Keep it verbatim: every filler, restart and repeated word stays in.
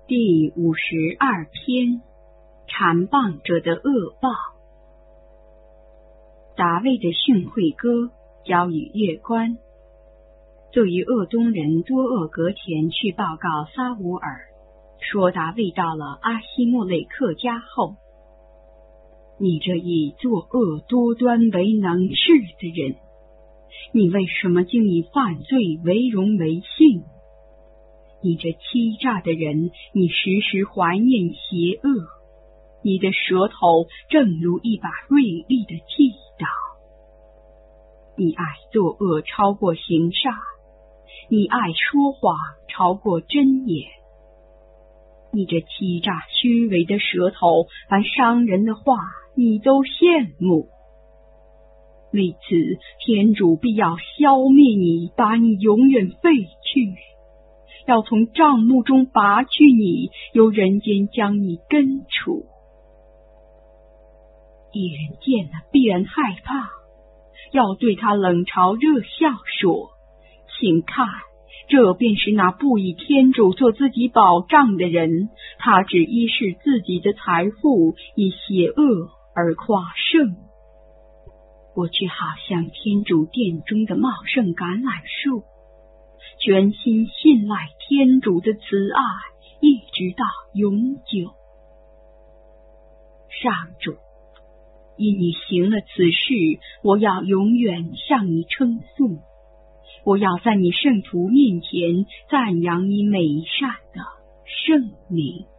第五十二篇，缠棒者的恶报。达卫的训诲歌交与乐官。作于鄂东人多厄格前去报告撒乌尔，说达卫到了阿希莫雷克家后，你这以作恶多端为能事的人，你为什么竟以犯罪为荣为幸？你这欺诈的人，你时时怀念邪恶，你的舌头正如一把锐利的剃刀。你爱作恶超过行杀，你爱说谎超过真言。你这欺诈虚伪的舌头，凡伤人的话，你都羡慕。为此，天主必要消灭你，把你永远废去，要从帐幕中拔去你，由人间将你根除。一人见了必然害怕，要对他冷嘲热笑说：请看，这便是那不以天主做自己保障的人，他只依恃自己的财富，以邪恶而夸胜。我却好像天主殿中的茂盛橄榄树，全心信赖天主的慈爱，一直到永久。上主，因你行了此事，我要永远向你称颂，我要在你圣徒面前赞扬你美善的圣名。